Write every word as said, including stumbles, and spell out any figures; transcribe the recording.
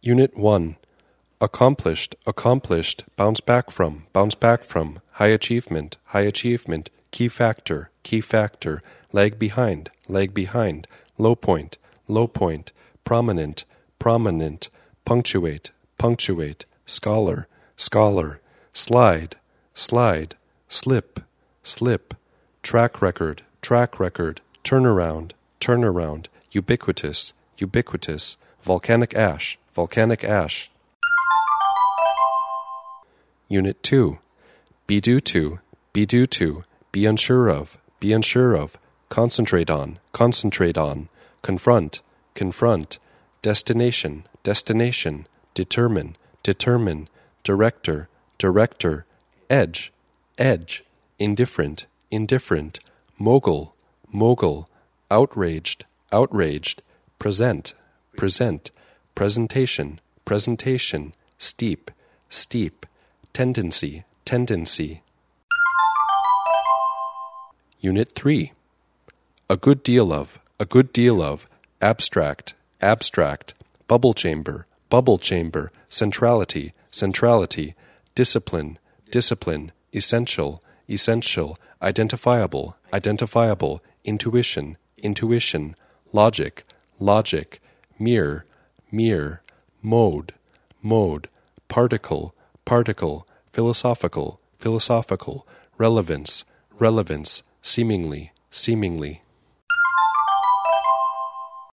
Unit one. Accomplished, accomplished, bounce back from, bounce back from, high achievement, high achievement, key factor, key factor, lag behind, lag behind, low point, low point, prominent, prominent, punctuate, punctuate, scholar, scholar, slide, slide, slip, slip, track record, track record, turnaround, turnaround, ubiquitous, ubiquitous, volcanic ash, volcanic ash. Unit two. Be due to, be due to, be unsure of, be unsure of, concentrate on, concentrate on, confront, confront, destination, destination, determine, determine, director, director, edge, edge, indifferent, indifferent, mogul, mogul, outraged, outraged, present, present, presentation, presentation, steep, steep, tendency, tendency. Unit three. A good deal of, a good deal of, abstract, abstract, bubble chamber, bubble chamber, centrality, centrality, discipline, discipline, essential, essential, identifiable, identifiable, intuition, intuition, logic, logic, mere, mere, mode, mode, particle, particle, philosophical, philosophical, relevance, relevance, seemingly, seemingly.